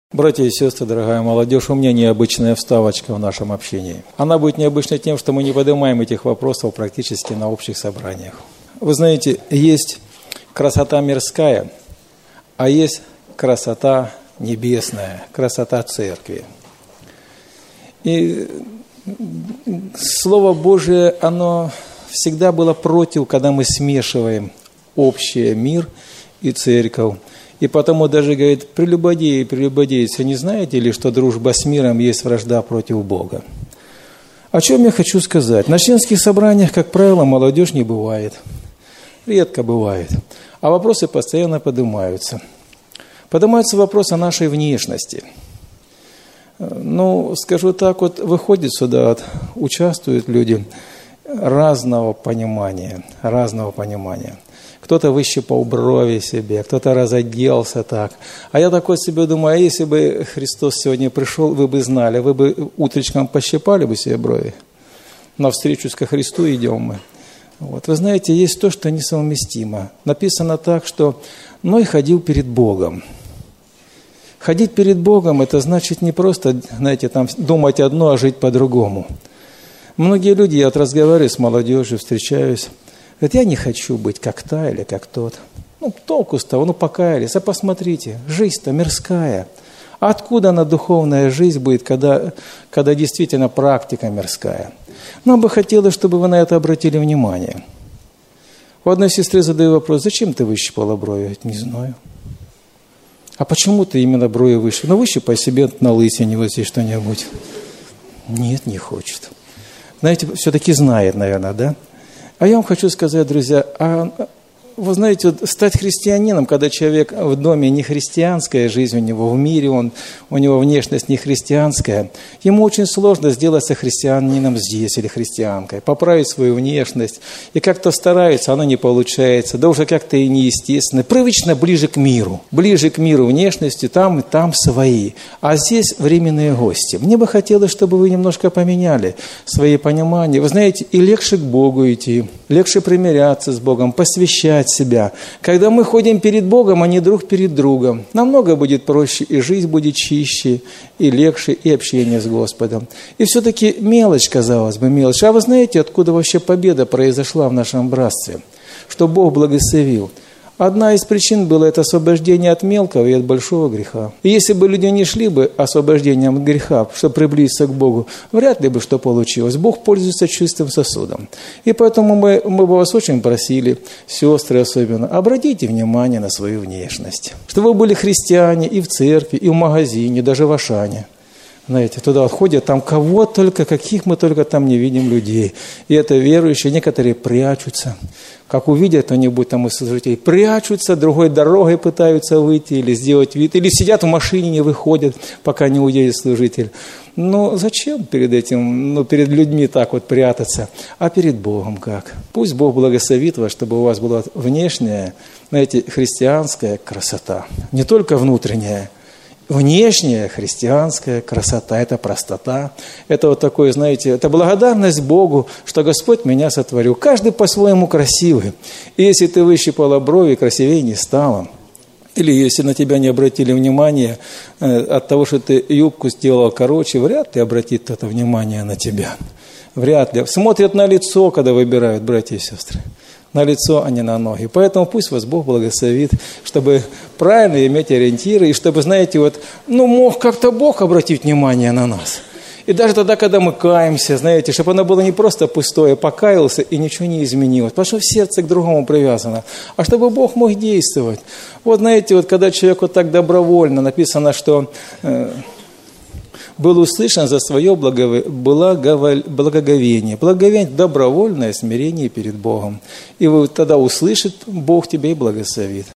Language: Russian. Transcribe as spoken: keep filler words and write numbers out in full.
Братья и сестры, дорогая молодежь, у меня необычная вставочка в нашем общении. Она будет необычной тем, что мы не поднимаем этих вопросов практически на общих собраниях. Вы знаете, есть красота мирская, а есть красота небесная, красота церкви. И Слово Божие, оно всегда было против, когда мы смешиваем общий мир и церковь. И потому даже говорит: прелюбодеи, прелюбодейцы, не знаете ли, что дружба с миром есть вражда против Бога? О чем я хочу сказать? На членских собраниях, как правило, молодежь не бывает. Редко бывает. А вопросы постоянно поднимаются. Поднимается вопрос о нашей внешности. Ну, скажу так, вот выходят сюда, вот, участвуют люди разного понимания, разного понимания. Кто-то выщипал брови себе, кто-то разоделся так. А я такой себе думаю, а если бы Христос сегодня пришел, вы бы знали, вы бы утречком пощипали бы себе брови. Навстречу ко Христу идем мы. Вот. Вы знаете, есть то, что несовместимо. Написано так, что Ной ходил перед Богом. Ходить перед Богом – это значит не просто, знаете, там думать одно, а жить по-другому. Многие люди, я вот разговариваю с молодежью, встречаюсь, говорят: я не хочу быть как та или как тот. Ну, толку с того, ну, покаялись. А посмотрите, жизнь-то мирская. А откуда она, духовная жизнь, будет, когда, когда действительно практика мирская? Нам бы хотелось, чтобы вы на это обратили внимание. У одной сестры задаю вопрос: зачем ты выщипала брови? Не знаю. А почему ты именно брови выщипала? Ну, выщипай себе на лысине вот здесь что-нибудь. Нет, не хочет. Знаете, все-таки знает, наверное, да? А я вам хочу сказать, друзья, а, вы знаете, вот стать христианином, когда человек в доме не христианская жизнь у него, в мире он, у него внешность не христианская, ему очень сложно сделаться христианином здесь или христианкой, поправить свою внешность. И как-то старается, оно не получается, да уже как-то и неестественно. Привычно ближе к миру, ближе к миру внешности, там и там свои. А здесь временные гости. Мне бы хотелось, чтобы вы немножко поменяли свои понимания. Вы знаете, и легче к Богу идти, легче примиряться с Богом, посвящать себя. Когда мы ходим перед Богом, а не друг перед другом, намного будет проще, и жизнь будет чище, и легче, и общение с Господом. И все-таки мелочь, казалось бы, мелочь. А вы знаете, откуда вообще победа произошла в нашем братстве? Что Бог благословил. Одна из причин была это освобождение от мелкого и от большого греха. И если бы люди не шли бы освобождением от греха, чтобы приблизиться к Богу, вряд ли бы что получилось. Бог пользуется чистым сосудом. И поэтому мы, мы бы вас очень просили, сестры особенно, обратите внимание на свою внешность. Чтобы вы были христиане и в церкви, и в магазине, даже в Ашане. Знаете, туда ходят, там кого только, каких мы только там не видим людей. И это верующие, некоторые прячутся. Как увидят кто-нибудь там из служителей, прячутся, другой дорогой пытаются выйти или сделать вид, или сидят в машине, не выходят, пока не уедет служитель. Ну, зачем перед этим, ну, перед людьми так вот прятаться? А перед Богом как? Пусть Бог благословит вас, чтобы у вас была внешняя, знаете, христианская красота. Не только внутренняя. Внешняя христианская красота, это простота, это вот такое, знаете, это благодарность Богу, что Господь меня сотворил. Каждый по-своему красивый. И если ты выщипала брови, красивее не стало. Или если на тебя не обратили внимание от того, что ты юбку сделала короче, вряд ли обратит кто-то внимание на тебя. Вряд ли. Смотрят на лицо, когда выбирают, братья и сестры. На лицо, а не на ноги. Поэтому пусть вас Бог благословит, чтобы правильно иметь ориентиры, и чтобы, знаете, вот, ну, мог как-то Бог обратить внимание на нас. И даже тогда, когда мы каемся, знаете, чтобы оно было не просто пустое, покаялся и ничего не изменилось, потому что в сердце к другому привязано, а чтобы Бог мог действовать. Вот, знаете, вот когда человек вот так добровольно, написано, что... Э, был услышан за свое благоговение. Благоговение – добровольное смирение перед Богом. И вот тогда услышит Бог тебя и благословит.